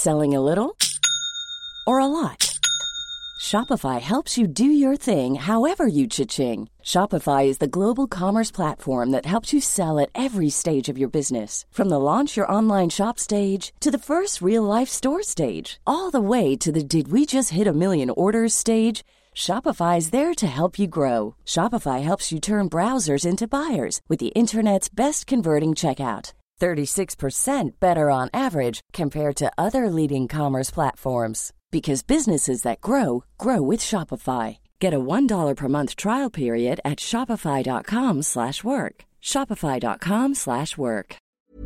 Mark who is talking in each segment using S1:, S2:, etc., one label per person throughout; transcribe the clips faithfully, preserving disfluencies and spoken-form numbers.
S1: Selling a little or a lot? Shopify helps you do your thing however you cha-ching. Shopify is the global commerce platform that helps you sell at every stage of your business. From the launch your online shop stage to the first real-life store stage, all the way to the did we just hit a million orders stage. Shopify is there to help you grow. Shopify helps you turn browsers into buyers with the internet's best converting checkout. thirty-six percent better on average compared to other leading commerce platforms. Because businesses that grow, grow with Shopify. Get a one dollar per month trial period at shopify.com slash work. Shopify.com slash work.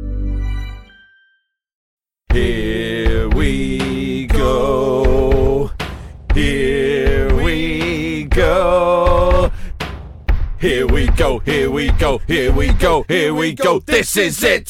S2: Here we go. Here we go. Here we go, here we go, here we go, here we go. This is it.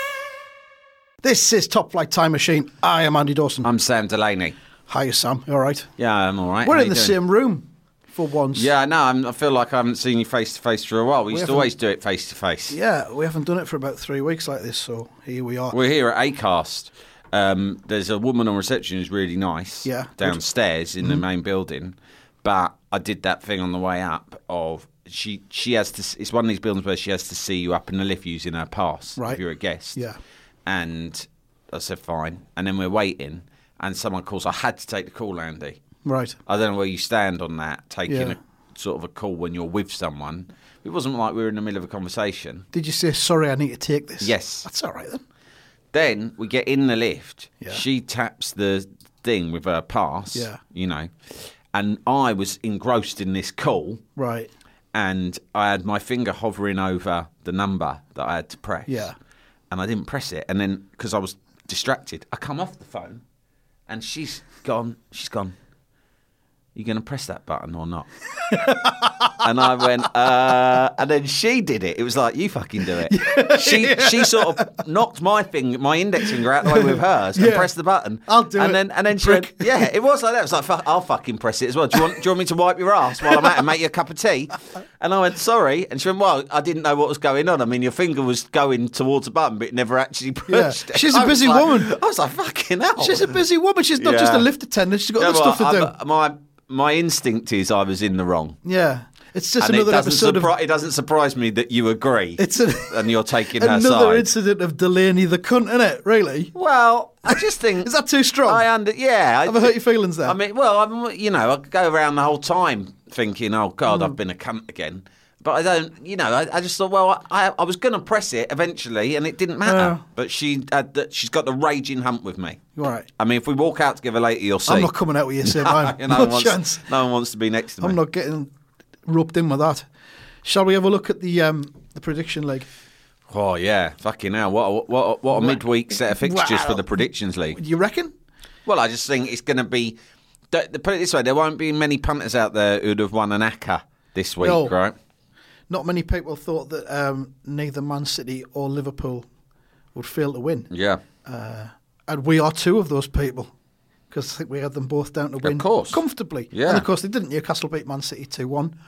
S3: This is Top Flight Time Machine. I am Andy Dawson.
S2: I'm Sam Delaney.
S3: Hiya, Sam. You all right?
S2: Yeah, I'm all right.
S3: We're
S2: How
S3: in
S2: you
S3: the
S2: doing?
S3: same room for once.
S2: Yeah, no, I'm, I feel like I haven't seen you face to face for a while. We,
S3: We
S2: used to
S3: haven't-
S2: always do it face to face.
S3: Yeah, we haven't done it for about three weeks like this, so here we are.
S2: We're here at Acast. Um, there's a woman on reception who's really nice.
S3: Yeah, good.
S2: Downstairs in the main building, but I did that thing on the way up of she she has to. It's one of these buildings where she has to see you up in the lift using her pass
S3: Right.
S2: if you're a guest.
S3: Yeah.
S2: And I said fine, and then we're waiting, and someone calls. I had to take the call, Andy.
S3: Right.
S2: I don't know where you stand on that, taking
S3: Yeah.
S2: a sort of a call when you're with someone. It wasn't like we were in the middle of a conversation.
S3: Did you say, sorry, I need to take this?
S2: Yes.
S3: That's all right then.
S2: Then we get in the lift.
S3: Yeah.
S2: She taps the thing with her pass.
S3: Yeah.
S2: You know, and I was engrossed in this call,
S3: Right.
S2: and I had my finger hovering over the number that I had to press.
S3: Yeah.
S2: And I didn't press it, and then because I was distracted, I come off the phone, and she's gone. She's gone. You going to press that button or not? And I went, uh, and then she did it. It was like, you fucking do it. Yeah, she yeah. she sort of knocked my finger, my index finger out the way with hers and
S3: Yeah.
S2: pressed the button.
S3: I'll do
S2: and
S3: it,
S2: Then, and then she
S3: prick.
S2: went, yeah, it was like that. It was like, fuck, I'll fucking press it as well. Do you, want, do you want me to wipe your ass while I'm at it and make you a cup of tea? And I went, sorry. And she went, well, I didn't know what was going on. I mean, your finger was going towards the button, but it never actually pushed.
S3: Yeah.
S2: it.
S3: She's a
S2: I was
S3: busy
S2: like-
S3: woman.
S2: I was like, fucking hell.
S3: She's a busy woman. She's not just a
S2: Yeah.
S3: lift attendant. She's got
S2: Yeah,
S3: other
S2: well,
S3: stuff to do.
S2: I'm- My, my instinct is I was in the wrong.
S3: Yeah. It's just
S2: And it
S3: another
S2: doesn't,
S3: episode
S2: surpri-
S3: of...
S2: it doesn't surprise me that you agree.
S3: It's a,
S2: and you're taking her
S3: another
S2: side.
S3: incident of Delaney the cunt, isn't it? Really?
S2: Well, I just think
S3: Is that too strong?
S2: I under yeah.
S3: Have I hurt your feelings there?
S2: I mean, well, I'm you know, I go around the whole time thinking, oh God,
S3: Mm.
S2: I've been a cunt again. But I don't, you know, I, I just thought, well, I, I was going to press it eventually, and it didn't matter.
S3: Yeah.
S2: But she, had the, she's got the raging hump with me.
S3: Right.
S2: I mean, if we walk out together later, you'll see.
S3: I'm not coming out with you, Sam.
S2: no,
S3: no,
S2: no, one wants,
S3: chance.
S2: no one wants to be next to me.
S3: I'm not getting roped in with that. Shall we have a look at the um, the prediction league?
S2: Oh yeah, fucking hell! What a, what a, what a midweek set of fixtures
S3: Wow.
S2: for the predictions league.
S3: Do you reckon?
S2: Well, I just think it's going to be. Put it this way: there won't be many punters out there who'd have won an A C C A this week,
S3: No.
S2: right?
S3: Not many people thought that um, neither Man City or Liverpool would fail to win.
S2: Yeah.
S3: And we are two of those people. Because I think we had them both down to win
S2: course.
S3: comfortably.
S2: Yeah.
S3: And of course they didn't. Newcastle beat Man City two one.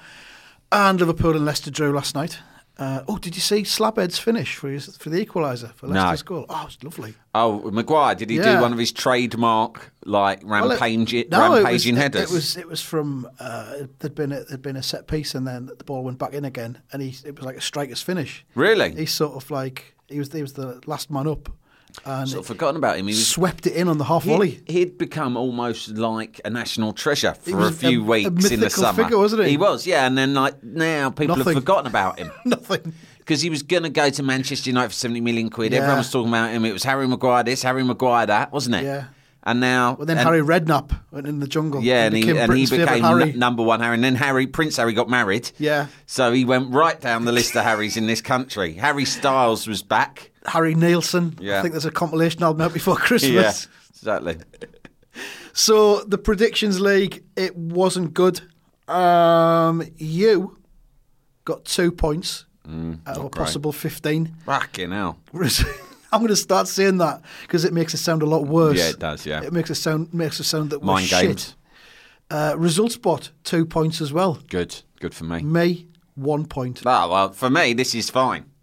S3: And Liverpool and Leicester drew last night. Uh, oh, did you see Slabhead's finish for his, for the equaliser for Leicester's goal? Oh, it was lovely.
S2: Oh, Maguire, did he
S3: Yeah.
S2: do one of his trademark like
S3: Well, it-
S2: rampage,
S3: no, it was-
S2: rampaging
S3: it-
S2: headers?
S3: It was it was from uh, there'd been a, there'd been a set piece and then the ball went back in again and he it was like a striker's finish.
S2: Really?
S3: He sort of like he was he was the last man up and
S2: sort of forgotten about him. He was
S3: swept it in on the half volley.
S2: He'd, he'd become almost like a national treasure
S3: He
S2: for
S3: was
S2: a few
S3: a- a
S2: weeks in the
S3: mythical
S2: summer.
S3: figure, wasn't he?
S2: He was, yeah. And then like now people
S3: Nothing.
S2: have forgotten about him.
S3: Nothing.
S2: Because he was going to go to Manchester United for seventy million quid.
S3: Yeah.
S2: Everyone was talking about him. It was Harry Maguire this, Harry Maguire that, wasn't it?
S3: Yeah.
S2: And now...
S3: Well, then
S2: and,
S3: Harry Redknapp went in the jungle.
S2: Yeah, and he,
S3: became
S2: and he
S3: Britain's favourite
S2: became
S3: Harry.
S2: n- number one Harry. And then Harry, Prince Harry got married.
S3: Yeah.
S2: So he went right down the list of Harrys in this country. Harry Styles was back.
S3: Harry Nielsen.
S2: Yeah.
S3: I think there's a compilation album out before Christmas.
S2: Yeah, exactly.
S3: So the predictions league, it wasn't good. Um, you got two points out of a
S2: not great.
S3: possible fifteen.
S2: Fucking hell.
S3: I'm going to start saying that because it makes it sound a lot worse.
S2: Yeah, it does, yeah.
S3: It makes it sound makes it sound that we're
S2: Mind
S3: shit.
S2: games.
S3: Uh, result spot, two points as well.
S2: Good. Good for me.
S3: Me, one point.
S2: Ah, well, for me, this is fine.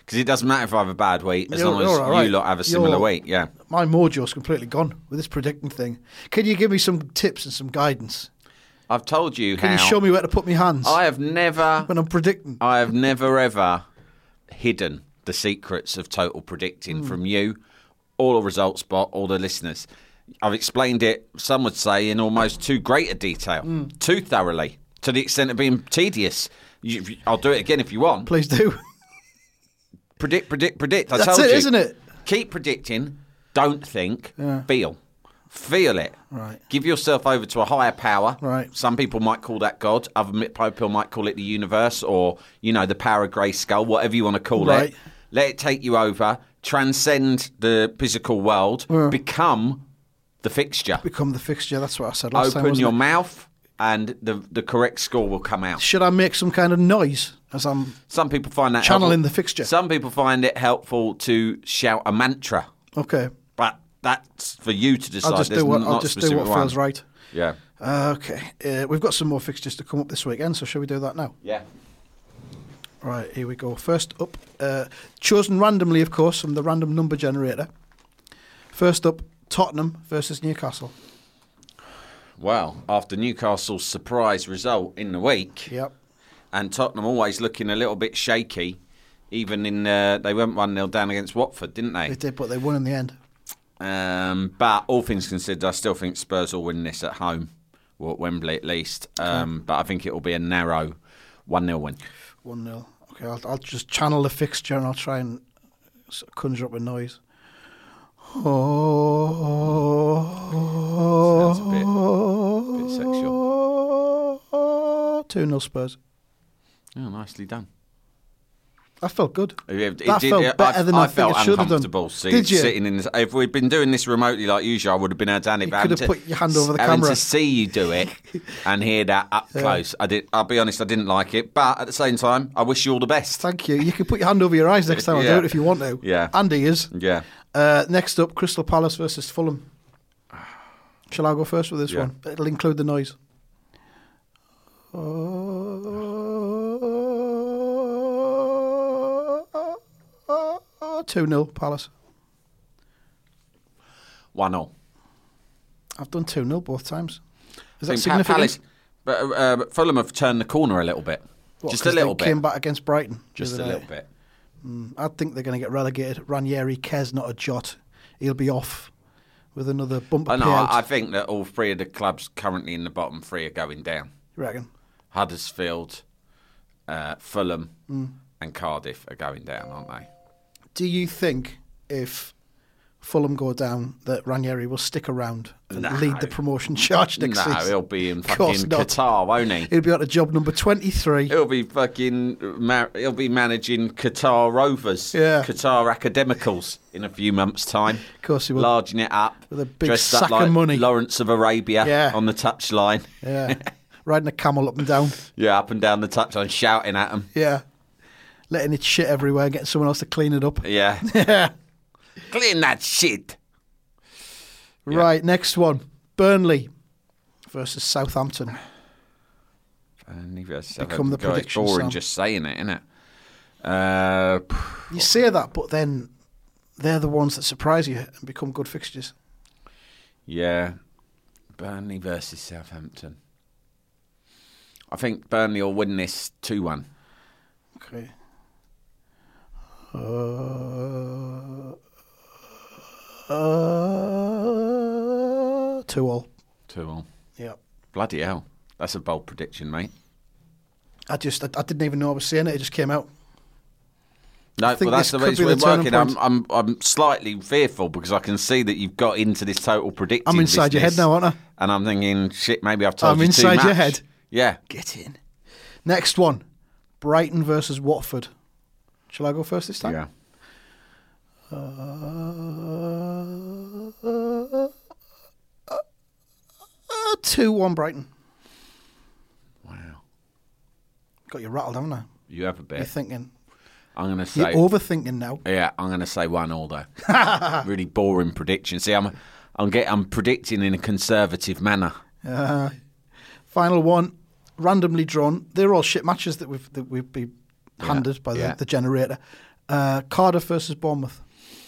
S2: Because it doesn't matter if I have a bad week, as
S3: You're-
S2: long as
S3: you're all right.
S2: you lot have a similar
S3: You're-
S2: week. Yeah.
S3: My mojo's completely gone with this predicting thing. Can you give me some tips and some guidance?
S2: I've told you
S3: Can
S2: how.
S3: you show me where to put my hands
S2: I have never,
S3: when I'm predicting?
S2: I have never ever hidden the secrets of total predicting from you, or the results bot, or the listeners. I've explained it, some would say, in almost too great a detail, too thoroughly, to the extent of being tedious. You, I'll do it again if you want.
S3: Please do.
S2: Predict, predict, predict. I
S3: That's
S2: told
S3: it,
S2: you.
S3: isn't it?
S2: Keep predicting. Don't think.
S3: Yeah.
S2: Feel. Feel it.
S3: Right.
S2: Give yourself over to a higher power.
S3: Right.
S2: Some people might call that God. Other people might call it the universe, or you know, the power of Grey Skull, whatever you want to call
S3: Right.
S2: it. Let it take you over. Transcend the physical world. Become the fixture.
S3: Become the fixture. That's what I said last time.
S2: Open
S3: wasn't
S2: your
S3: it?
S2: mouth, and the the correct score will come out.
S3: Should I make some kind of noise as I'm
S2: Some people find that
S3: channeling
S2: helpful.
S3: the fixture?
S2: Some people find it helpful to shout a mantra.
S3: Okay.
S2: But that's for you to decide.
S3: I'll just
S2: There's
S3: do what
S2: not
S3: I'll
S2: a
S3: just do
S2: specific
S3: what feels
S2: one.
S3: right.
S2: Yeah.
S3: Uh, okay. Uh, we've got some more fixtures to come up this weekend, so shall we do that now?
S2: Yeah.
S3: Right, here we go. First up, uh, chosen randomly, of course, from the random number generator. First up, Tottenham versus Newcastle.
S2: Well, after Newcastle's surprise result in the week,
S3: Yep.
S2: and Tottenham always looking a little bit shaky, even in uh, they went one nil down against Watford, didn't they?
S3: They did, but they won in the end.
S2: Um, but all things considered, I still think Spurs will win this at home, or at Wembley at least. Um, but I think it will be a narrow one nil win.
S3: one nil. Okay, I'll, I'll just channel the fixture and I'll try and s- conjure up a noise. Oh,
S2: Sounds a bit, bit sexual.
S3: two nil Spurs.
S2: Oh, nicely done.
S3: That felt good.
S2: It,
S3: That
S2: did-
S3: felt
S2: I-
S3: better than I think
S2: felt
S3: it should have done.
S2: uncomfortable see-
S3: Did you?
S2: sitting in this. If we'd been doing this remotely like usual, I would have been able to.
S3: You could have put your hand over the
S2: having
S3: camera.
S2: to see you do it and hear that up close. I did. I'll be honest, I didn't like it, but at the same time, I wish you all the best.
S3: Thank you. You can put your hand over your eyes next time I
S2: Yeah.
S3: do it if you want to.
S2: Yeah.
S3: Andy is.
S2: Yeah.
S3: Uh, next up, Crystal Palace versus Fulham. Shall I go first with this
S2: Yeah.
S3: one? It'll include the noise. two nil Palace.
S2: one nil.
S3: I've done two nil both times. Is
S2: I
S3: that
S2: think Pa-
S3: significant?
S2: Palace, but uh, uh, Fulham have turned the corner a little bit.
S3: What,
S2: Just a
S3: 'cause
S2: little
S3: they
S2: bit.
S3: came back against Brighton. the
S2: Just
S3: other
S2: a little
S3: night.
S2: bit.
S3: I think they're going to get relegated. Ranieri cares not a jot. He'll be off with another bumper
S2: I know.
S3: payout.
S2: I, I think that all three of the clubs currently in the bottom three are going down.
S3: You reckon?
S2: Huddersfield, uh, Fulham,
S3: Mm.
S2: and Cardiff are going down, aren't they?
S3: Do you think if Fulham go down that Ranieri will stick around and
S2: No.
S3: lead the promotion charge next
S2: no,
S3: season?
S2: he'll be in
S3: Of course
S2: fucking
S3: not.
S2: Qatar, won't he?
S3: He'll be on to job number twenty-three.
S2: He'll be fucking. Ma- he'll be managing Qatar Rovers,
S3: Yeah.
S2: Qatar Academicals in a few months' time.
S3: Of course he will.
S2: Larging it up
S3: With a big
S2: dressed
S3: sack
S2: up like
S3: of money.
S2: Lawrence of Arabia
S3: Yeah.
S2: on the touchline.
S3: Yeah. Riding a camel up and down.
S2: Yeah, up and down the touchline, shouting at them.
S3: Yeah. Letting it shit everywhere, getting someone else to clean it up.
S2: Yeah,
S3: Yeah.
S2: clean that shit. Yeah.
S3: Right, next one. Burnley versus Southampton.
S2: And he goes,
S3: Become the
S2: God, it's
S3: prediction,
S2: boring
S3: Sam.
S2: just saying it, isn't it? Uh,
S3: You say that, but then they're the ones that surprise you and become good fixtures.
S2: yeah, Burnley versus Southampton. I think Burnley will win this two one.
S3: Okay. Uh, uh, two all.
S2: two all.
S3: Yeah.
S2: Bloody hell. That's a bold prediction, mate.
S3: I just, I, I didn't even know I was saying it. It just came out.
S2: No,
S3: think
S2: well, that's
S3: this
S2: the way
S3: could
S2: it's
S3: be the
S2: been
S3: turning
S2: working. I'm,
S3: point.
S2: I'm, I'm slightly fearful because I can see that you've got into this total predicting.
S3: I'm inside your head
S2: business,
S3: now, aren't I?
S2: And I'm thinking, shit, maybe I've told
S3: I'm
S2: you
S3: inside
S2: too
S3: your
S2: much.
S3: head.
S2: Yeah.
S3: Get in. Next one. Brighton versus Watford. Shall I go first this time?
S2: Yeah.
S3: Uh, uh, uh, uh, two one Brighton.
S2: Wow.
S3: Got you rattled, haven't I?
S2: You have a bit.
S3: You're thinking.
S2: I'm going to
S3: You're
S2: say.
S3: overthinking now.
S2: Yeah, I'm going to say one all though. Really boring prediction. See, I'm, I'm get, I'm predicting in a conservative manner.
S3: Uh, final one. Randomly drawn. They're all shit matches that we've that we've been handed by the,
S2: yeah.
S3: the generator. Uh, Cardiff versus Bournemouth.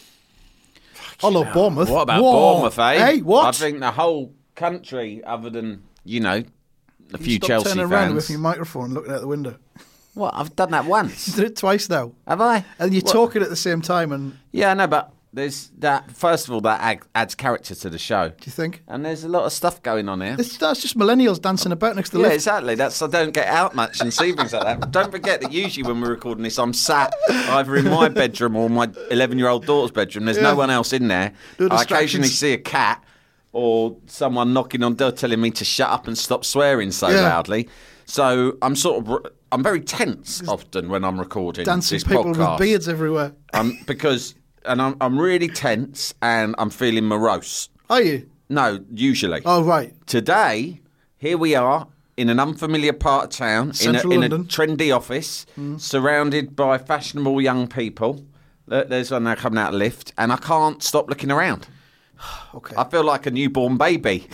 S3: I love
S2: Yeah.
S3: Bournemouth.
S2: What about
S3: Whoa.
S2: Bournemouth, eh?
S3: Hey, what?
S2: I think the whole country, other than, you know, a
S3: You
S2: few
S3: stop
S2: Chelsea
S3: turning around with
S2: fans.
S3: your microphone and looking out the window.
S2: What? I've done that
S3: You
S2: once.
S3: did it twice now.
S2: Have I?
S3: And you're
S2: What?
S3: talking at the same time, and
S2: Yeah, I know, but there's that. First of all, that ag- adds character to the show.
S3: do you think?
S2: And there's a lot of stuff going on here.
S3: It's, that's just millennials dancing about next to the
S2: Yeah,
S3: lift.
S2: exactly. That's I don't get out much and see things like that. But don't forget that usually when we're recording this, I'm sat either in my bedroom or my eleven-year-old daughter's bedroom. There's
S3: Yeah.
S2: no one else in there.
S3: No
S2: I occasionally
S3: distractions.
S2: see a cat or someone knocking on door telling me to shut up and stop swearing so
S3: Yeah.
S2: loudly. So I'm sort of I'm very tense often when I'm recording
S3: Dancing
S2: this
S3: people
S2: podcast.
S3: with beards everywhere.
S2: Um, because and I'm I'm really tense and I'm feeling morose.
S3: Are you?
S2: No, usually.
S3: Oh, right.
S2: Today, here we are in an unfamiliar part of town, in a,
S3: Central
S2: in a
S3: London.
S2: trendy office, surrounded by fashionable young people. There- There's one now coming out of the lift, and I can't stop looking around.
S3: Okay.
S2: I feel like a newborn baby.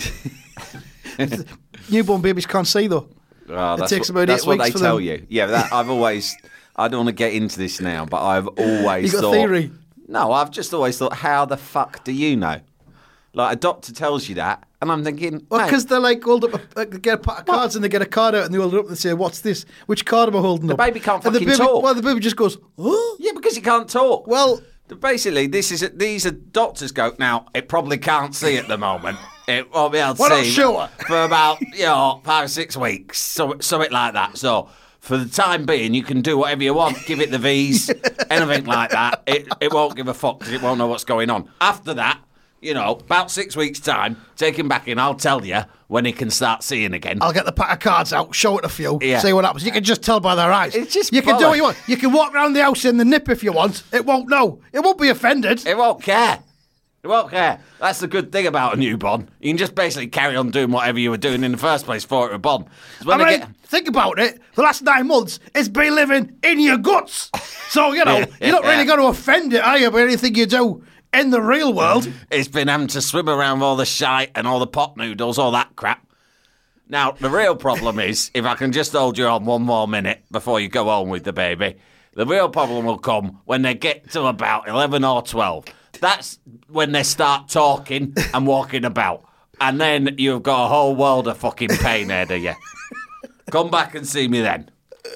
S3: Newborn babies can't see, though.
S2: Oh, that's
S3: takes
S2: what,
S3: about
S2: that's
S3: eight
S2: what
S3: weeks
S2: they
S3: for
S2: tell
S3: them.
S2: you. Yeah, that, I've always. I don't want to get into this now, but I've always
S3: You got
S2: thought.
S3: theory?
S2: No, I've just always thought, how the fuck do you know? Like a doctor tells you that, and I'm thinking,
S3: Well,
S2: mate,
S3: because they're like hold up, a, like, they get a pack of cards and they get a card out and they hold it up and they say, "What's this? Which card am I holding
S2: The
S3: up?"
S2: baby can't
S3: and the
S2: fucking
S3: baby,
S2: talk.
S3: Well, the baby just goes, "Oh,
S2: yeah, because you can't talk.
S3: well."
S2: Basically, this is these are doctors go now. It probably can't see at the moment. It won't be able to
S3: We're not
S2: see
S3: sure.
S2: for about you know five or six weeks, so something like that. So for the time being, you can do whatever you want. Give it the V's, anything like that. It it won't give a fuck because it won't know what's going on. After that, you know, about six weeks time, take him back in. I'll tell you when he can start seeing again.
S3: I'll get the pack of cards out, show it a few,
S2: Yeah.
S3: see what happens. You can just tell by their eyes.
S2: It's just
S3: you can do
S2: bollocks.
S3: what you want. You can walk around the house in the nip if you want. It won't know. It won't be offended.
S2: It won't care. It won't care. That's the good thing about a newborn. You can just basically carry on doing whatever you were doing in the first place for it to bomb. 'Cause when
S3: I
S2: they
S3: mean,
S2: get-
S3: think about it. The last nine months, it's been living in your guts. So, you know, you're not really going to offend it, are you, by anything you do in the real world?
S2: It's been having to swim around with all the shite and all the pot noodles, all that crap. Now, the real problem is, if I can just hold you on one more minute before you go home with the baby, the real problem will come when they get to about eleven or twelve. That's when they start talking and walking about. And then you've got a whole world of fucking pain ahead of you. Come back and see me then.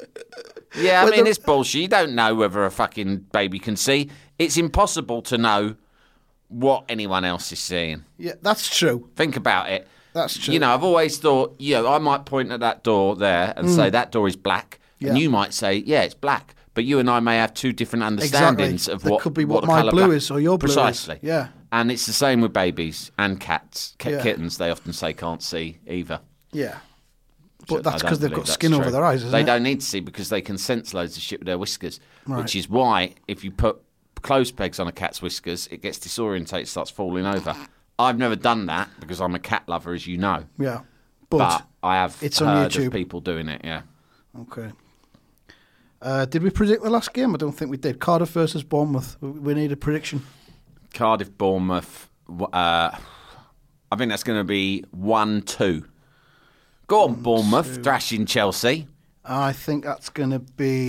S2: Yeah, I
S3: Well,
S2: mean,
S3: the-
S2: it's bullshit. You don't know whether a fucking baby can see. It's impossible to know what anyone else is seeing.
S3: Yeah, that's true.
S2: Think about it.
S3: That's true.
S2: You know, I've always thought, you know, I might point at that door there and say that door is black.
S3: Yeah.
S2: And you might say, yeah, it's black. But you and I may have two different understandings
S3: Exactly.
S2: of
S3: That
S2: what
S3: could be what
S2: the
S3: my
S2: colour
S3: blue
S2: black-
S3: is or your blue is.
S2: Precisely.
S3: Yeah.
S2: And it's the same with babies and cats. Ki-
S3: Yeah.
S2: Kittens, they often say can't see either.
S3: Yeah.
S2: I
S3: But that's
S2: don't
S3: because they've
S2: believe
S3: got
S2: that's
S3: skin over
S2: true.
S3: their eyes, isn't
S2: They
S3: it?
S2: don't need to see because they can sense loads of shit with their whiskers.
S3: Right.
S2: Which is why if you put clothes pegs on a cat's whiskers, it gets disorientated, starts falling over. I've never done that because I'm a cat lover, as you know.
S3: Yeah. But,
S2: But I have
S3: it's on
S2: heard
S3: YouTube.
S2: of people doing it, yeah.
S3: okay. Uh, did we predict the last game? I don't think we did. Cardiff versus Bournemouth. We- We need a prediction.
S2: Cardiff, Bournemouth, w- uh, I think that's going to be one two. Go on, Bournemouth, thrashing Chelsea.
S3: I think that's going to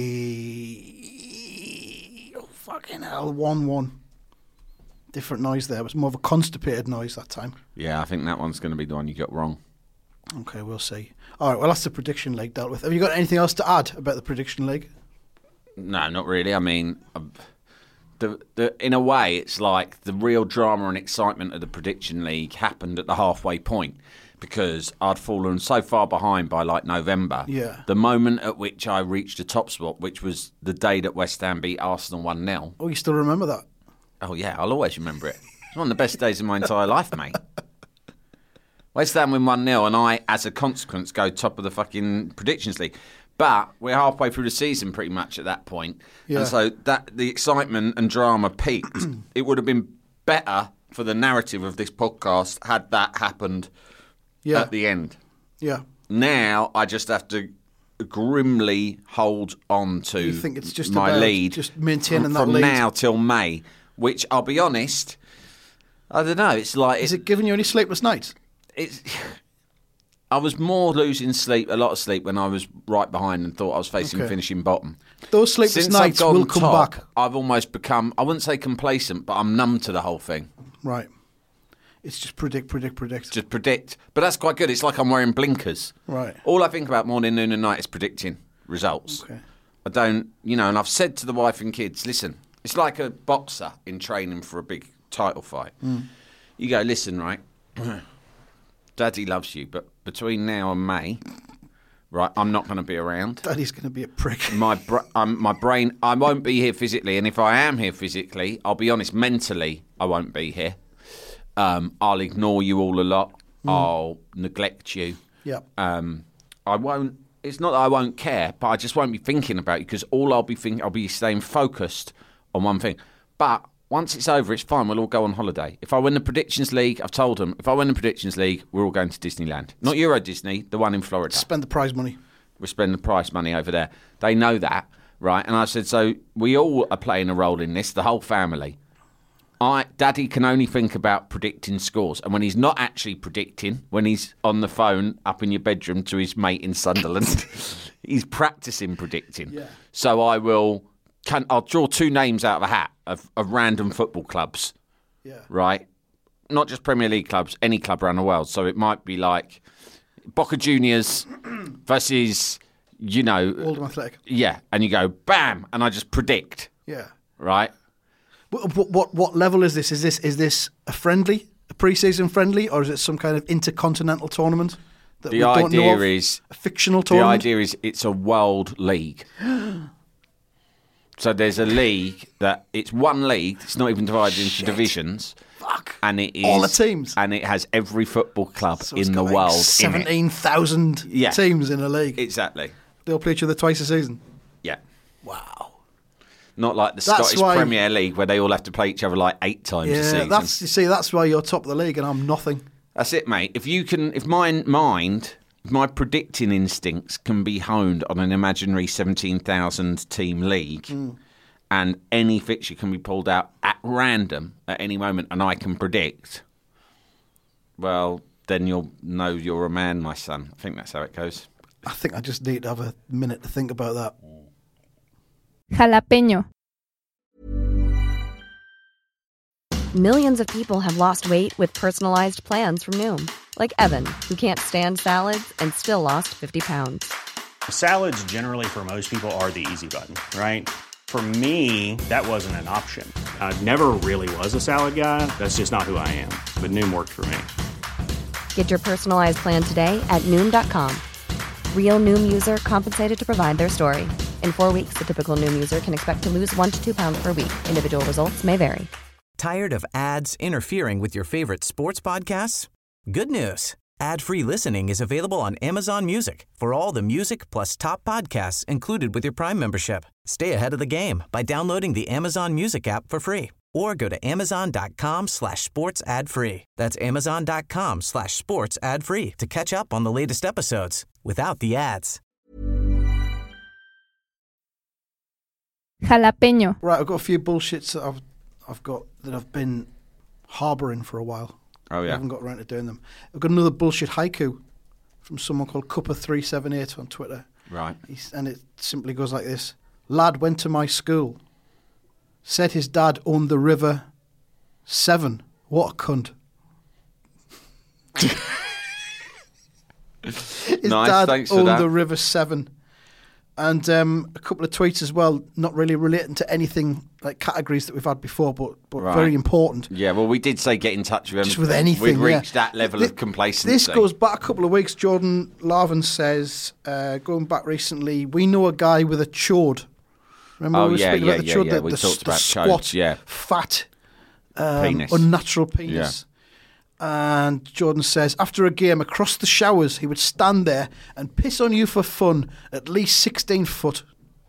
S3: be... Oh, fucking hell. one one. Different noise there. It was more of a constipated noise that time.
S2: Yeah, I think that one's going to be the one you got wrong.
S3: Okay, we'll see. All right, well, that's the prediction league dealt with. Have you got anything else to add about the prediction league?
S2: No, not really. I mean, um, the, the, in a way, it's like the real drama and excitement of the prediction league happened at the halfway point because I'd fallen so far behind by like November.
S3: Yeah.
S2: The moment at which I reached the top spot, which was the day that West Ham beat Arsenal one nil.
S3: Oh, you still remember that?
S2: Oh, yeah, I'll always remember it. It's one of the best days of my entire life, mate. West Ham win one nil and I, as a consequence, go top of the fucking predictions league. But we're halfway through the season pretty much at that point.
S3: Yeah.
S2: And so that the excitement and drama peaked. It would have been better for the narrative of this podcast had that happened
S3: Yeah.
S2: at the end.
S3: Yeah.
S2: Now I just have to grimly hold on to
S3: You think it's just
S2: my
S3: about
S2: lead
S3: just maintaining
S2: from,
S3: that
S2: from
S3: lead?
S2: now till May, which I'll be honest, I don't know. It's like
S3: Is
S2: it,
S3: it giving you any sleepless nights?
S2: it's. I was more losing sleep, a lot of sleep, when I was right behind and thought I was facing
S3: Okay.
S2: finishing bottom.
S3: Those sleepless
S2: Since
S3: nights
S2: I've gone
S3: will come
S2: top,
S3: back.
S2: I've almost become, I wouldn't say complacent, but I'm numb to the whole thing.
S3: Right. It's just predict, predict, predict.
S2: Just predict. But that's quite good. It's like I'm wearing blinkers.
S3: Right.
S2: All I think about morning, noon and night is predicting results.
S3: Okay.
S2: I don't, you know, and I've said to the wife and kids, listen, it's like a boxer in training for a big title fight.
S3: Mm.
S2: You go, listen, right, Daddy loves you, but between now and May, right, I'm not going to be around.
S3: Daddy's going to be a prick.
S2: My br- um, my brain, I won't be here physically, and if I am here physically, I'll be honest, mentally, I won't be here. Um, I'll ignore you all a lot. Mm. I'll neglect you.
S3: Yeah.
S2: Um, I won't. It's not that I won't care, but I just won't be thinking about you because all I'll be thinking, I'll be staying focused on one thing. But once it's over, it's fine. We'll all go on holiday. If I win the Predictions League, I've told them, if I win the Predictions League, we're all going to Disneyland. Not Euro Disney, the one in Florida.
S3: Spend the prize money.
S2: We'll spend the prize money over there. They know that, right? And I said, so we all are playing a role in this, the whole family. I, Daddy can only think about predicting scores. And when he's not actually predicting, when he's on the phone up in your bedroom to his mate in Sunderland, he's practicing predicting.
S3: Yeah.
S2: So I will, can, I'll draw two names out of a hat of, of random football clubs,
S3: Yeah.
S2: right? Not just Premier League clubs, any club around the world. So it might be like Boca Juniors versus, you know.
S3: Oldham Athletic.
S2: Yeah. And you go, bam, and I just predict,
S3: Yeah.
S2: right?
S3: What, what what what level is this? Is this is this a friendly, a pre-season friendly, or is it some kind of intercontinental tournament that
S2: The
S3: we don't know
S2: idea
S3: of?
S2: is
S3: a fictional
S2: The
S3: tournament?
S2: idea is it's a world league. So there's a league that it's one league. It's not even divided into
S3: Shit.
S2: divisions.
S3: Fuck.
S2: And it is
S3: All the teams.
S2: and it has every football club
S3: So it's
S2: in the
S3: got like
S2: world in it.
S3: seventeen thousand
S2: Yeah.
S3: teams in a league.
S2: Exactly.
S3: They all play each other twice a season.
S2: Yeah.
S3: Wow.
S2: Not like the
S3: That's
S2: Scottish
S3: why-
S2: Premier League where they all have to play each other like eight times a
S3: Yeah,
S2: season.
S3: that's you see, that's why you're top of the league and I'm nothing.
S2: That's it, mate. If you can, if my mind, if my predicting instincts can be honed on an imaginary seventeen thousand team league,
S3: Mm.
S2: and any fixture can be pulled out at random at any moment, and I can predict, well, then you'll know you're a man, my son. I think that's how it goes.
S3: I think I just need to have a minute to think about that.
S4: Jalapeño.
S5: Millions of people have lost weight with personalized plans from Noom. Like Evan, who can't stand salads and still lost fifty pounds.
S6: Salads generally for most people are the easy button, right? For me, that wasn't an option. I never really was a salad guy. That's just not who I am. But Noom worked for me.
S5: Get your personalized plan today at Noom dot com. Real Noom user compensated to provide their story. In four weeks, the typical Noom user can expect to lose one to two pounds per week. Individual results may vary.
S7: Tired of ads interfering with your favorite sports podcasts? Good news. Ad-free listening is available on Amazon Music for all the music plus top podcasts included with your Prime membership. Stay ahead of the game by downloading the Amazon Music app for free or go to amazon.com slash sports ad free. That's amazon.com slash sports ad free to catch up on the latest episodes without the ads.
S4: Jalapeño.
S3: Right, I've got a few bullshits that I've I've got that I've been harbouring for a while.
S2: Oh,
S3: I
S2: yeah.
S3: haven't got around to doing them. I've got another bullshit haiku from someone called Cuppa three seven eight on Twitter.
S2: Right.
S3: He's, and it simply goes like this. Lad went to my school. Said his dad owned the river Severn. What a cunt. His
S2: Nice,
S3: dad
S2: thanks for
S3: owned
S2: that.
S3: the river Severn. And um, a couple of tweets as well, not really relating to anything like categories that we've had before, but, but
S2: Right.
S3: very important.
S2: Yeah, well, we did say get in touch with them.
S3: Just with anything,
S2: We'd
S3: yeah.
S2: reached that level
S3: Thi-
S2: of complacency.
S3: This goes back a couple of weeks. Jordan Larvin says, uh, going back recently, we know a guy with a chode. Remember
S2: Oh,
S3: we were
S2: yeah,
S3: speaking
S2: yeah,
S3: about the
S2: yeah,
S3: chode,
S2: yeah.
S3: the,
S2: We
S3: the,
S2: talked
S3: the
S2: about
S3: squat,
S2: chodes, yeah.
S3: fat, um,
S2: Penis.
S3: unnatural penis. And Jordan says, after a game across the showers, he would stand there and piss on you for fun, at least sixteen foot.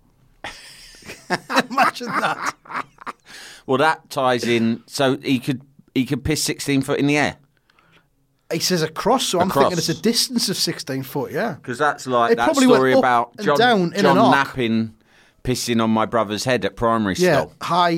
S3: Imagine that.
S2: Well, that ties in. So he could he could piss sixteen foot in the air.
S3: He says across, so I'm
S2: Across.
S3: thinking it's a distance of sixteen foot, yeah.
S2: Because that's like
S3: It
S2: that
S3: probably went
S2: story
S3: up
S2: about
S3: and
S2: John,
S3: down in
S2: John
S3: an arc.
S2: Napping pissing on my brother's head at primary
S3: Yeah,
S2: school.
S3: high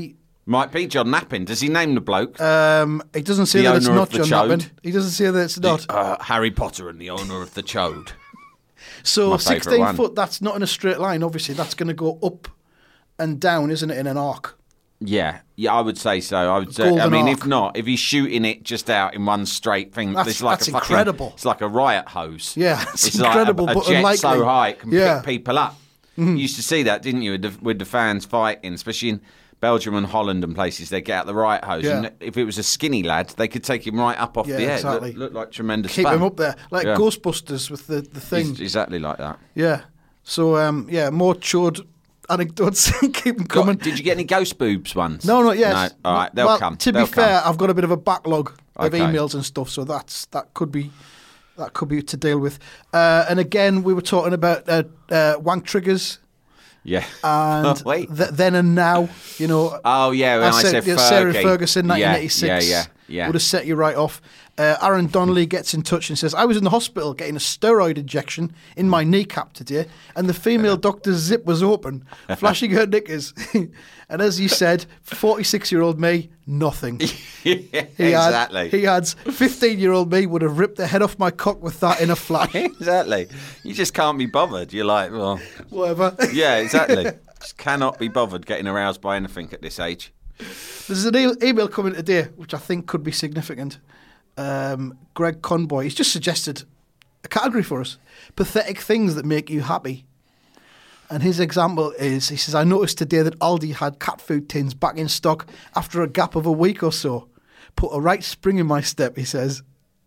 S2: Might be John Nappin. Does he name the bloke?
S3: Um, he doesn't say
S2: The
S3: that it's
S2: owner
S3: not
S2: of the
S3: John
S2: Chode?
S3: Nappin. He doesn't say that it's not.
S2: Uh, Harry Potter and the owner of the Chode.
S3: So
S2: my favourite
S3: sixteen
S2: one.
S3: foot, that's not in a straight line, obviously. That's going to go up and down, isn't it, in an arc?
S2: Yeah, yeah, I would say so. I would say. I
S3: Golden
S2: mean,
S3: arc.
S2: if not, if he's shooting it just out in one straight thing,
S3: That's-
S2: it's like
S3: that's
S2: a fucking,
S3: incredible.
S2: It's like a riot hose.
S3: Yeah, it's
S2: it's
S3: incredible,
S2: like a, a
S3: but
S2: jet
S3: unlikely.
S2: so high it can
S3: Yeah.
S2: pick people up. You used to see that, didn't you, with the, with the fans fighting, especially in Belgium and Holland and places. They get out the riot hose,
S3: Yeah.
S2: and if it was a skinny lad, they could take him right up off
S3: Yeah,
S2: the air.
S3: exactly.
S2: Look, look like tremendous
S3: Keep
S2: fun.
S3: him up there. Like
S2: Yeah.
S3: Ghostbusters with the, the thing.
S2: He's exactly like that.
S3: Yeah. So, um, yeah, more chode anecdotes. Keep them coming.
S2: Got- did you get any ghost boobs ones?
S3: No, not yet.
S2: No, all right, they'll
S3: well,
S2: come.
S3: To
S2: They'll
S3: be fair,
S2: come.
S3: I've got a bit of a backlog of
S2: Okay.
S3: emails and stuff, so that's that could be that could be to deal with. Uh, and again, we were talking about uh, uh, wank triggers
S2: Yeah.
S3: and
S2: Wait.
S3: th- then and now. You know,
S2: Oh yeah, when I, said,
S3: yeah, Sarah
S2: Fergie.
S3: Ferguson, nineteen eighty-six,
S2: Yeah, yeah, yeah. yeah.
S3: would have set you right off. Uh, Aaron Donnelly gets in touch and says, I was in the hospital getting a steroid injection in my kneecap today, and the female doctor's zip was open, flashing her knickers. And as you said, forty-six-year-old me, nothing.
S2: Yeah,
S3: He had-
S2: exactly.
S3: he adds, fifteen-year-old me would have ripped the head off my cock with that in a flash.
S2: Exactly. You just can't be bothered. You're like, well,
S3: Whatever.
S2: yeah, exactly. Just cannot be bothered getting aroused by anything at this age.
S3: There's an e- email coming today, which I think could be significant. Um, Greg Conboy, he's just suggested a category for us. Pathetic things that make you happy. And his example is, he says, I noticed today that Aldi had cat food tins back in stock after a gap of a week or so. Put a right spring in my step, he says.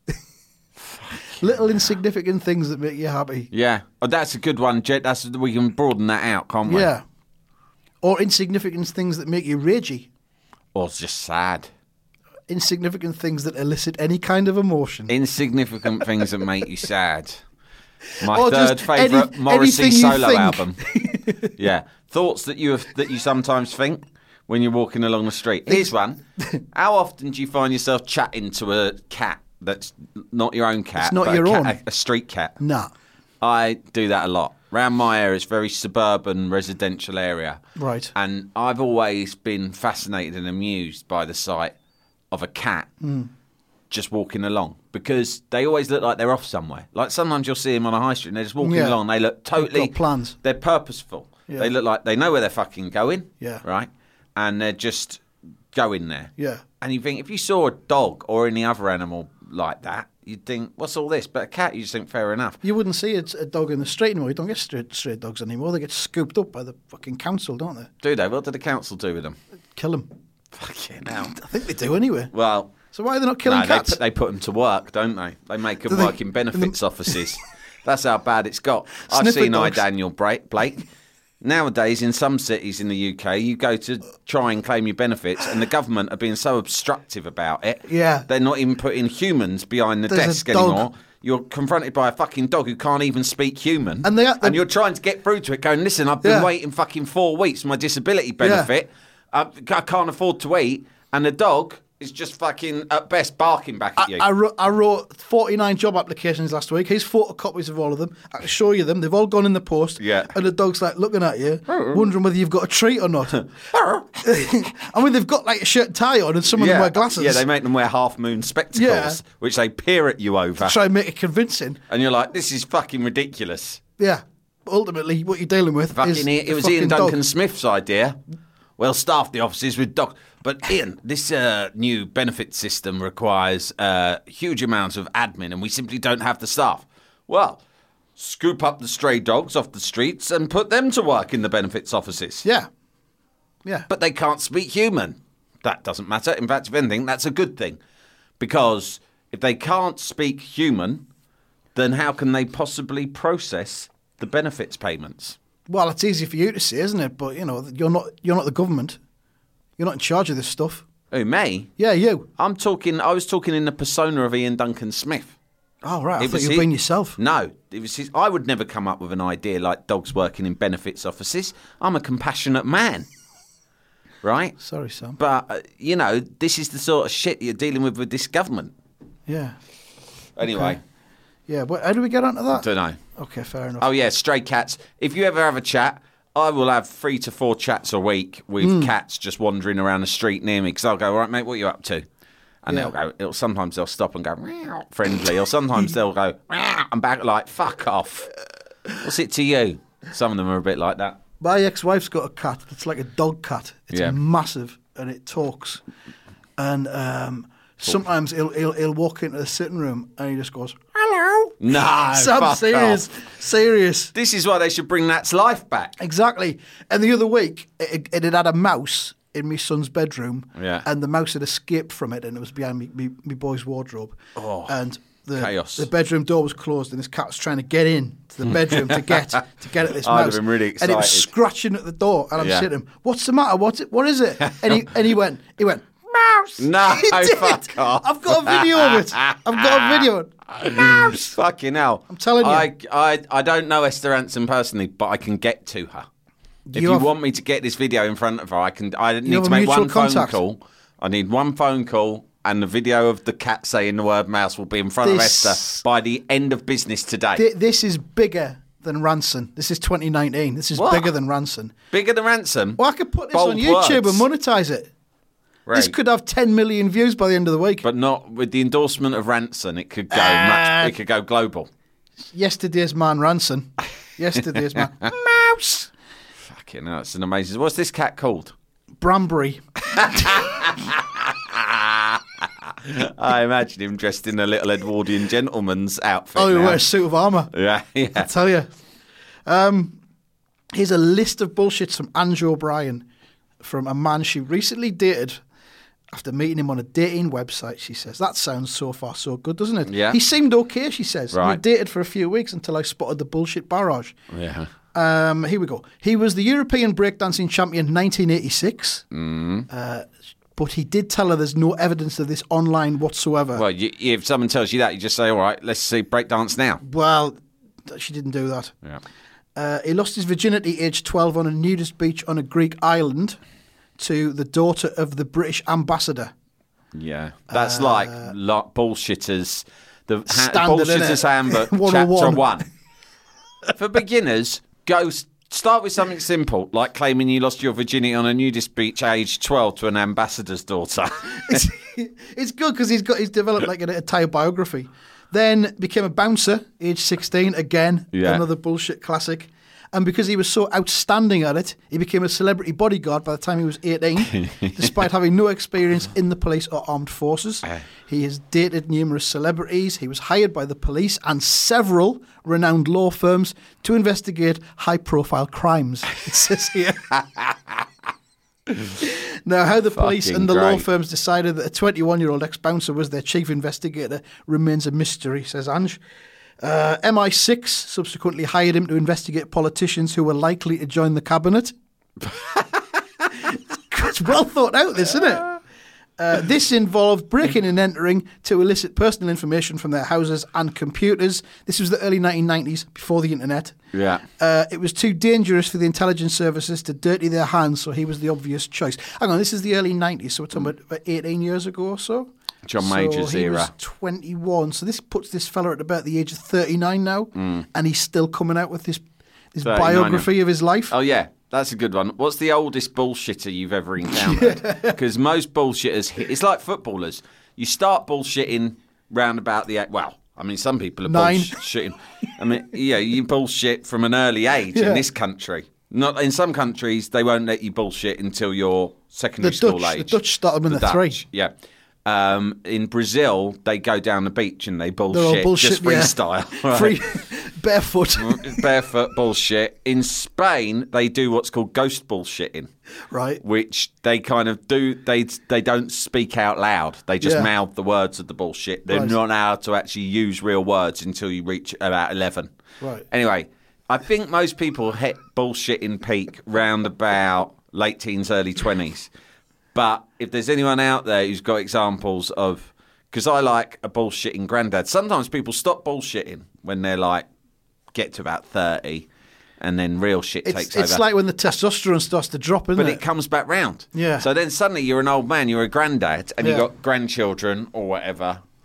S3: Little insignificant things that make you happy.
S2: Yeah. Oh, that's a good one, Jet. That's we can broaden that out, can't we?
S3: Yeah. Or insignificant things that make you ragey.
S2: Or it's just sad.
S3: Insignificant things that elicit any kind of emotion.
S2: Insignificant things that make you sad. My
S3: Or
S2: third
S3: just
S2: favourite
S3: any-
S2: Morrissey
S3: anything you
S2: solo
S3: think.
S2: album. Yeah. Thoughts that you have, that you sometimes think when you're walking along the street. Here's one. How often do you find yourself chatting to a cat that's not your own cat?
S3: It's not
S2: but
S3: your
S2: a cat,
S3: own.
S2: A, a street cat.
S3: Nah.
S2: I do that a lot. Round my area, it's a very suburban residential area.
S3: Right.
S2: And I've always been fascinated and amused by the sight of a cat just walking along because they always look like they're off somewhere. Like sometimes you'll see them on a high street and they're just walking
S3: Yeah.
S2: along. They look totally...
S3: got plans.
S2: They're purposeful.
S3: Yeah.
S2: They look like they know where they're fucking going.
S3: Yeah.
S2: Right? And they're just going there.
S3: Yeah.
S2: And you think, if you saw a dog or any other animal like that, you'd think, what's all this? But a cat, you just think, fair enough.
S3: You wouldn't see a, a dog in the street anymore. You don't get stray, stray dogs anymore. They get scooped up by the fucking council, don't they?
S2: Do they? What did the council do with them?
S3: Kill them.
S2: Fucking hell.
S3: I think they do anyway.
S2: Well...
S3: So why are they not killing
S2: no,
S3: cats?
S2: They put, they put them to work, don't they? They make them
S3: Do they-
S2: work in benefits offices. That's how bad it's got. I've
S3: Sniffer
S2: seen I,
S3: dogs.
S2: Daniel Bra- Blake. Nowadays, in some cities in the U K, you go to try and claim your benefits, and the government are being so obstructive about it.
S3: Yeah.
S2: They're not even putting humans behind the
S3: There's a
S2: desk
S3: dog.
S2: anymore. You're confronted by a fucking dog who can't even speak human.
S3: And they are-
S2: and you're trying to get through to it, going, listen, I've been
S3: Yeah.
S2: waiting fucking four weeks for my disability benefit. I, I can't afford to eat. And the dog is just fucking, at best, barking back at
S3: I,
S2: you.
S3: I, wrote, I wrote forty-nine job applications last week. Here's photocopies of all of them. I can show you them. They've all gone in the post.
S2: Yeah.
S3: And the dog's like looking at you, wondering whether you've got a treat or not. I mean, they've got like a shirt and tie on, and some of them wear glasses.
S2: Yeah, they make them wear half-moon spectacles,
S3: Yeah.
S2: which they peer at you over.
S3: to try and make it convincing.
S2: And you're like, this is fucking ridiculous.
S3: Yeah. But ultimately, what you're dealing with
S2: Fucking
S3: is
S2: it,
S3: the
S2: it was
S3: fucking
S2: Ian
S3: dog.
S2: Duncan Smith's idea. Well, staff the offices with dogs. But Ian, this uh, new benefit system requires uh, huge amounts of admin, and we simply don't have the staff. Well, scoop up the stray dogs off the streets and put them to work in the benefits offices.
S3: Yeah. Yeah.
S2: But they can't speak human. That doesn't matter. In fact, if anything, that's a good thing. Because if they can't speak human, then how can they possibly process the benefits payments?
S3: Well, it's easy for you to say, isn't it? But you know, you're not you're not the government. You're not in charge of this stuff.
S2: Who, me?
S3: Yeah, you.
S2: I'm talking, I was talking in the persona of Ian Duncan Smith.
S3: Oh, right. I
S2: It
S3: thought
S2: was
S3: you were
S2: his-
S3: being yourself.
S2: No, it was his, I would never come up with an idea like dogs working in benefits offices. I'm a compassionate man. Right?
S3: Sorry, Sam.
S2: But, uh, you know, this is the sort of shit you're dealing with with this government.
S3: Yeah.
S2: Anyway,
S3: Okay. Yeah, but how do we get onto that?
S2: don't know.
S3: Okay, fair enough.
S2: Oh, yeah, stray cats. If you ever have a chat, I will have three to four chats a week with
S3: Mm.
S2: cats just wandering around the street near me because I'll go, all right, mate, what are you up to? And
S3: Yeah.
S2: they'll go, it'll, sometimes they'll stop and go, meow, friendly, or sometimes they'll go, meow, and back like, fuck off. What's it to you? Some of them are a bit like that.
S3: My ex-wife's got a cat that's like a dog cat. It's
S2: Yeah.
S3: massive and it talks. And um, sometimes he'll, he'll he'll walk into the sitting room and he just goes, hello.
S2: No,
S3: Sam,
S2: fuck
S3: serious,
S2: off.
S3: serious.
S2: This is why they should bring Nat's life back.
S3: Exactly. And the other week, it, it had had a mouse in my son's bedroom.
S2: Yeah.
S3: And the mouse had escaped from it and it was behind me, me, me boy's wardrobe.
S2: Oh,
S3: and the,
S2: chaos.
S3: the bedroom door was closed and this cat was trying to get in to the bedroom to get to get at this
S2: I'd have
S3: mouse.
S2: been really
S3: And it was
S2: excited.
S3: scratching at the door and I'm
S2: Yeah.
S3: saying to him, what's the matter? What's it? What is it? And he, and he went, he went, mouse.
S2: No,
S3: He did.
S2: fuck off.
S3: I've got a video of it. I've got a video. Mouse.
S2: Fucking hell.
S3: I'm telling you.
S2: I, I, I don't know Esther Rantzen personally, but I can get to her. If
S3: You
S2: you,
S3: have-
S2: want me to get this video in front of her, I can. I need
S3: have
S2: to
S3: a
S2: make
S3: mutual
S2: one phone
S3: contact?
S2: call. I need one phone call, and the video of the cat saying the word mouse will be in front
S3: This-
S2: of Esther by the end of business today.
S3: Th- This is bigger than Ranson. This is twenty nineteen. This is
S2: What?
S3: bigger than Ranson.
S2: Bigger than ransom.
S3: Well, I could put this
S2: Bold
S3: on YouTube
S2: words.
S3: and monetize it. This
S2: Right.
S3: could have ten million views by the end of the week.
S2: But not with the endorsement of Ranson. It could go
S3: Uh,
S2: much. It could go global.
S3: Yesterday's man, Ranson. Yesterday's man. Mouse.
S2: Fucking hell, it's an amazing. What's this cat called?
S3: Branbury.
S2: I imagine him dressed in a little Edwardian gentleman's outfit.
S3: Oh, he
S2: now.
S3: wears a suit of armour.
S2: Yeah,
S3: I
S2: yeah.
S3: tell you. Um, here's a list of bullshits from Angie O'Brien, from a man she recently dated. After meeting him on a dating website, she says, that sounds so far so good, doesn't it?
S2: Yeah.
S3: He seemed okay, she says. We
S2: Right.
S3: dated for a few weeks until I spotted the bullshit barrage.
S2: Yeah.
S3: Um, here we go. He was the European breakdancing champion nineteen eighty-six. Mm. Uh, but he did tell her there's no evidence of this online whatsoever.
S2: Well, you, if someone tells you that, you just say, all right, let's see breakdance now.
S3: Well, she didn't do that.
S2: Yeah.
S3: Uh, he lost his virginity aged twelve on a nudist beach on a Greek island to the daughter of the British ambassador.
S2: Yeah. That's like lo- bullshitters. The ha-
S3: Standard,
S2: bullshitters
S3: innit?
S2: handbook,
S3: one oh
S2: chapter
S3: one.
S2: one. For beginners, go s- start with something simple, like claiming you lost your virginity on a nudist beach aged twelve to an ambassador's daughter.
S3: It's, it's good because he's got he's developed like an entire biography. Then became a bouncer, age sixteen. Again,
S2: Yeah.
S3: another bullshit classic. And because he was so outstanding at it, he became a celebrity bodyguard by the time he was eighteen, despite having no experience in the police or armed forces. He has dated numerous celebrities. He was hired by the police and several renowned law firms to investigate high-profile crimes. It says here. Now, how the police
S2: Fucking
S3: and the law
S2: great.
S3: firms decided that a twenty-one-year-old ex-bouncer was their chief investigator remains a mystery, says Ange. Uh, M I six subsequently hired him to investigate politicians who were likely to join the cabinet. It's well thought out, this, isn't it? Uh, this involved breaking and entering to elicit personal information from their houses and computers. This was the early nineteen nineties, before the internet.
S2: Yeah.
S3: Uh, it was too dangerous for the intelligence services to dirty their hands, so he was the obvious choice. Hang on, this is the early nineties, so we're talking about, about eighteen years ago or so?
S2: John
S3: So
S2: Major's
S3: he
S2: era.
S3: was twenty-one, so this puts this fella at about the age of thirty-nine now, and he's still coming out with this, this
S2: thirty-nine.
S3: biography of his life.
S2: Oh, yeah. That's a good one. What's the oldest bullshitter you've ever encountered? Because most bullshitters, hit, it's like footballers. You start bullshitting round about the, well, I mean, some people are
S3: Nine.
S2: bullshitting. I mean, yeah, you bullshit from an early age
S3: Yeah.
S2: in this country. Not in some countries, they won't let you bullshit until you're secondary
S3: The
S2: school
S3: Dutch- the
S2: age.
S3: Dutch start them when
S2: The
S3: they're three.
S2: Dutch, Yeah. Um, in Brazil, they go down the beach and they
S3: They're all
S2: bullshit,
S3: bullshit,
S2: just
S3: yeah.
S2: freestyle. right?
S3: Free, barefoot.
S2: Barefoot bullshit. In Spain, they do what's called ghost bullshitting,
S3: Right.
S2: which they kind of do. They they don't speak out loud. They just
S3: Yeah.
S2: mouth the words of the bullshit. They're
S3: Right.
S2: not allowed to actually use real words until you reach about eleven.
S3: Right.
S2: Anyway, I think most people hit bullshitting peak round about late teens, early twenties. But if there's anyone out there who's got examples of, because I like a bullshitting granddad. Sometimes people stop bullshitting when they're like, get to about thirty, and then real shit
S3: It's,
S2: takes
S3: it's
S2: over.
S3: like when the testosterone starts to drop, isn't
S2: but
S3: it?
S2: it comes back round.
S3: Yeah.
S2: So then suddenly you're an old man, you're a granddad, and
S3: Yeah.
S2: you've got grandchildren or whatever,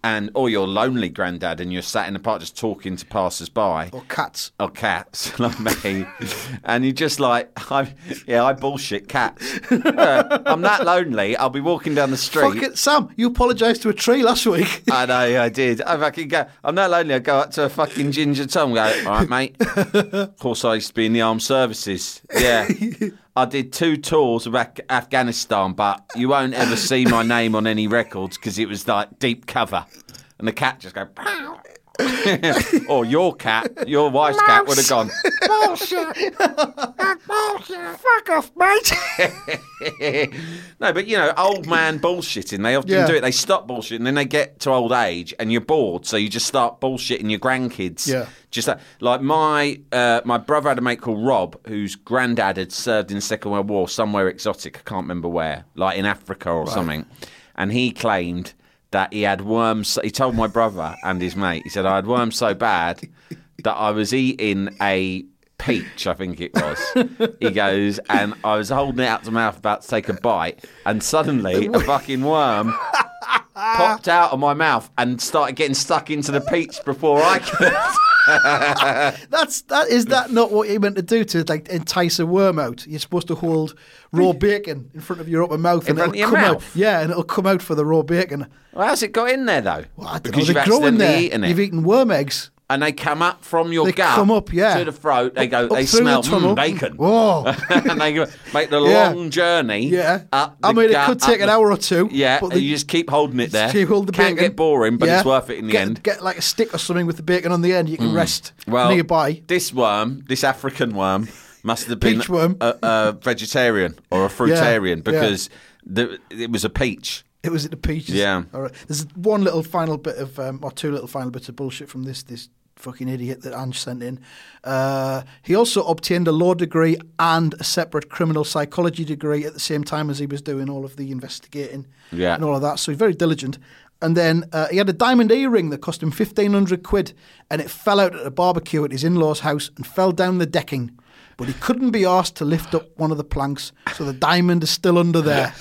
S2: and or you're lonely, Grandad, and you're sat in the park just talking to passers-by.
S3: Or cats.
S2: Or cats, like me. And you're just like, I, yeah, I bullshit cats. Uh, I'm that lonely, I'll be walking down the street.
S3: Fuck it, Sam, you apologised to a tree last week.
S2: I know, I did. I fucking go, I'm that lonely, I go up to a fucking ginger Tom and go, all right, mate. Of course, I used to be in the armed services. Yeah. I did two tours of Af- Afghanistan, but you won't ever see my name on any records because it was like deep cover. And the cat just go, pow. Or your cat, your wife's Mouse. Cat would have gone, bullshit. Bullshit. Fuck off, mate. No, but you know, old man bullshitting, they often
S3: Yeah.
S2: do it. They stop bullshitting, then they get to old age and you're bored, so you just start bullshitting your grandkids.
S3: Yeah.
S2: Just like, like my uh, my brother had a mate called Rob, whose granddad had served in the Second World War somewhere exotic, I can't remember where, like in Africa or something. And he claimed that he had worms. He told my brother and his mate, he said, I had worms so bad that I was eating a peach, I think it was. He goes, and I was holding it out to my mouth about to take a bite, and suddenly a fucking worm popped out of my mouth and started getting stuck into the peach before I could.
S3: That's that. Is that not what you meant to do to like entice a worm out? You're supposed to hold raw bacon in front of your upper mouth,
S2: In
S3: and
S2: front
S3: it'll
S2: of your
S3: come
S2: mouth?
S3: out. Yeah, and it'll come out for the raw bacon.
S2: Well, how's it got in there, though?
S3: Well, I don't
S2: Because
S3: know.
S2: you've
S3: They grow in
S2: accidentally
S3: there.
S2: eaten it.
S3: You've eaten worm eggs.
S2: And they come up from your
S3: They
S2: gut
S3: come up, yeah.
S2: to the throat. They go,
S3: Up
S2: they
S3: through
S2: smell
S3: the tunnel.
S2: mm, bacon.
S3: Whoa.
S2: And they go, make the
S3: Yeah.
S2: long journey.
S3: Yeah.
S2: Up
S3: I
S2: the
S3: mean, it
S2: gut,
S3: could take
S2: up
S3: an
S2: the-
S3: hour or two.
S2: Yeah,
S3: but
S2: and
S3: the-
S2: you just keep holding it there.
S3: You hold the
S2: Can
S3: bacon.
S2: get boring, but
S3: Yeah.
S2: it's worth it in the
S3: get,
S2: end.
S3: Get like a stick or something with the bacon on the end. You can rest
S2: Well,
S3: nearby.
S2: this worm, this African worm, must have been
S3: Peach worm.
S2: A, a vegetarian or a fruitarian
S3: yeah.
S2: because the, it was a peach.
S3: It was at the peaches.
S2: Yeah.
S3: All right. There's one little final bit of, um, or two little final bits of bullshit from this this fucking idiot that Ange sent in. Uh, he also obtained a law degree and a separate criminal psychology degree at the same time as he was doing all of the investigating
S2: Yeah.
S3: and all of that. So he's very diligent. And then uh, he had a diamond earring that cost him fifteen hundred quid, and it fell out at a barbecue at his in-laws' house and fell down the decking. But he couldn't be asked to lift up one of the planks, so the diamond is still under there.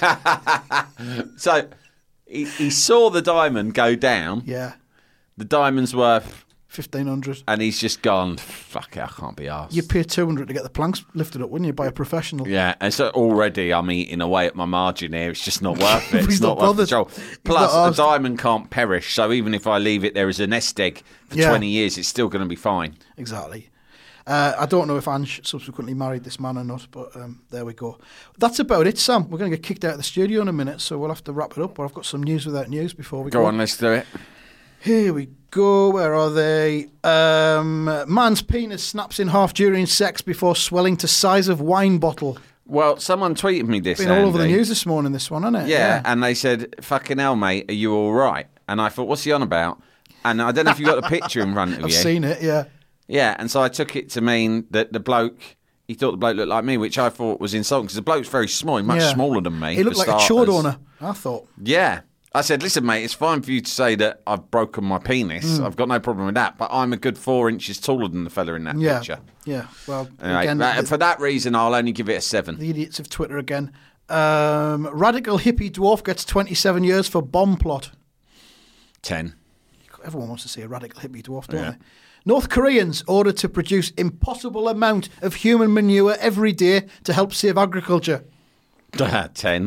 S2: So he, he saw the diamond go down.
S3: Yeah,
S2: The diamond's worth,
S3: fifteen hundred.
S2: and he's just gone, fuck it, I can't be arsed.
S3: You'd pay two hundred to get the planks lifted up, wouldn't you, by a professional?
S2: Yeah, and so already I'm eating away at my margin here. It's just not worth it.
S3: He's
S2: It's
S3: not
S2: not, worth the
S3: bothered.
S2: trouble.
S3: He's
S2: Plus,
S3: not
S2: a
S3: asked.
S2: diamond can't perish, so even if I leave it there as a nest egg for
S3: Yeah.
S2: twenty years, it's still going to be fine.
S3: Exactly. Uh, I don't know if Ange subsequently married this man or not, but um, there we go. That's about it, Sam. We're going to get kicked out of the studio in a minute, so we'll have to wrap it up. But I've got some news without news before we go.
S2: Go on, let's do it.
S3: Here we go. Where are they? Um, man's penis snaps in half during sex before swelling to size of wine bottle.
S2: Well, someone tweeted me this.
S3: Been all over the
S2: Andy.
S3: news this morning, this one, hasn't it?
S2: Yeah, and they said, fucking hell, mate, are you all right? And I thought, what's he on about? And I don't know if you got the picture in front of
S3: I've
S2: you.
S3: seen it, yeah.
S2: Yeah, and so I took it to mean that the bloke, he thought the bloke looked like me, which I thought was insulting because the bloke's very small, he's much
S3: yeah.
S2: smaller than me.
S3: He looked
S2: for
S3: like a chode
S2: starters.
S3: owner, I thought.
S2: Yeah. I said, listen, mate, it's fine for you to say that I've broken my penis. I've got no problem with that, but I'm a good four inches taller than the fella in that
S3: Yeah.
S2: picture.
S3: Yeah. Well,
S2: Anyway,
S3: again,
S2: that-
S3: the-
S2: for that reason, I'll only give it a seven.
S3: The idiots of Twitter again. Um, radical hippie dwarf gets twenty-seven years for bomb plot.
S2: Ten.
S3: Everyone wants to see a radical hippie dwarf, don't
S2: Yeah.
S3: they? North Koreans ordered to produce impossible amount of human manure every day to help save agriculture.
S2: Ten.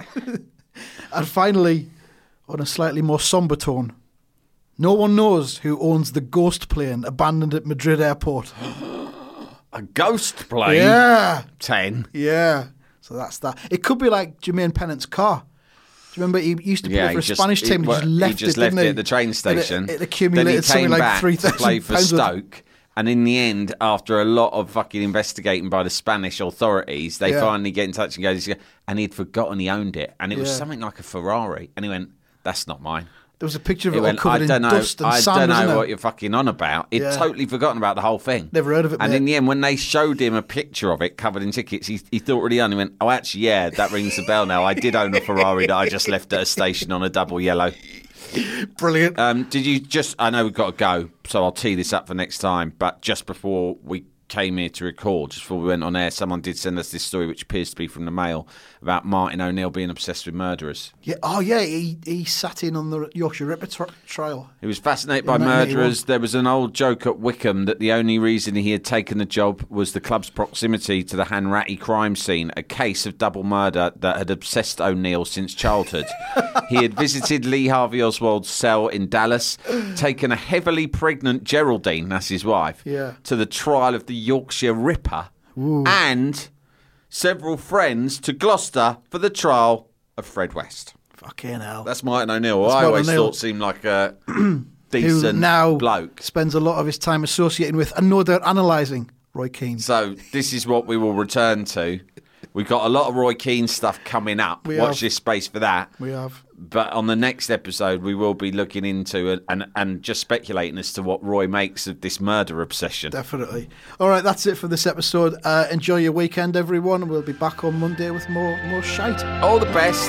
S3: And finally, on a slightly more somber tone, no one knows who owns the ghost plane abandoned at Madrid airport.
S2: A ghost plane.
S3: Yeah,
S2: Ten.
S3: yeah. So that's that. It could be like Jermaine Pennant's car. Do you remember he used to play
S2: Yeah,
S3: for a
S2: he just-
S3: Spanish team?
S2: he-
S3: He just
S2: well,
S3: left
S2: he just
S3: it,
S2: left
S3: didn't
S2: it
S3: he?
S2: at the train
S3: And it-
S2: station.
S3: It, accumulated
S2: then he
S3: something
S2: came
S3: like
S2: back
S3: three
S2: to play
S3: thousand
S2: for
S3: pounds. worth.
S2: Stoke. And in the end, after a lot of fucking investigating by the Spanish authorities, they
S3: Yeah.
S2: finally get in touch and go, and he'd forgotten he owned it. And it was
S3: Yeah.
S2: something like a Ferrari. And he went, that's not mine.
S3: There was a picture of
S2: He
S3: it all
S2: went,
S3: covered
S2: I
S3: in
S2: don't know,
S3: dust and
S2: I
S3: sand,
S2: don't
S3: wasn't
S2: know
S3: it?
S2: what you're fucking on about. He'd
S3: Yeah.
S2: totally forgotten about the whole thing.
S3: Never heard of it,
S2: And
S3: mate.
S2: in the end, when they showed him a picture of it covered in tickets, he, he thought really on. He went, oh, actually, yeah, that rings the bell now. I did own a Ferrari that I just left at a station on a double yellow.
S3: Brilliant.
S2: Um, did you just? I know we've got to go, so I'll tee this up for next time. But just before we came here to record, just before we went on air, someone did send us this story, which appears to be from the Mail, about Martin O'Neill being obsessed with murderers.
S3: Yeah. Oh, yeah. He he sat in on the Yorkshire Ripper tr- trial.
S2: He was fascinated by
S3: nineteen eighty-one.
S2: murderers. There was an old joke at Wickham that the only reason he had taken the job was the club's proximity to the Hanratty crime scene, a case of double murder that had obsessed O'Neill since childhood. He had visited Lee Harvey Oswald's cell in Dallas, taken a heavily pregnant Geraldine, that's his wife,
S3: Yeah.
S2: to the trial of the Yorkshire Ripper, and several friends to Gloucester for the trial of Fred West.
S3: Fucking hell.
S2: That's Martin O'Neill, who
S3: That's
S2: I
S3: Martin
S2: always
S3: O'Neill.
S2: thought seemed like a
S3: Who
S2: decent
S3: now
S2: bloke.
S3: spends a lot of his time associating with, and no doubt analysing, Roy Keane.
S2: So this is what we will return to. We've got a lot of Roy Keane stuff coming up.
S3: We
S2: Watch
S3: have.
S2: this space for that.
S3: We have.
S2: But on the next episode, we will be looking into it and, and just speculating as to what Roy makes of this murder obsession.
S3: Definitely. All right, that's it for this episode. Uh, enjoy your weekend, everyone. We'll be back on Monday with more more shite.
S2: All the best.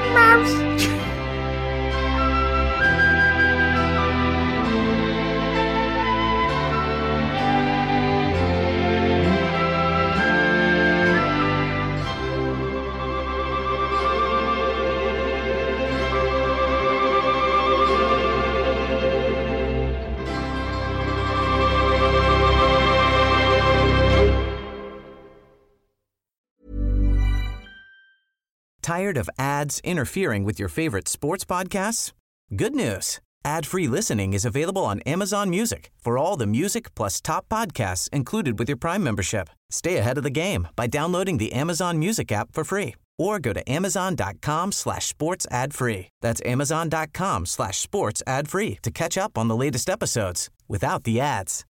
S7: Tired of ads interfering with your favorite sports podcasts? Good news. Ad-free listening is available on Amazon Music for all the music plus top podcasts included with your Prime membership. Stay ahead of the game by downloading the Amazon Music app for free or go to amazon.com slash sports ad free. That's amazon.com slash sports ad free to catch up on the latest episodes without the ads.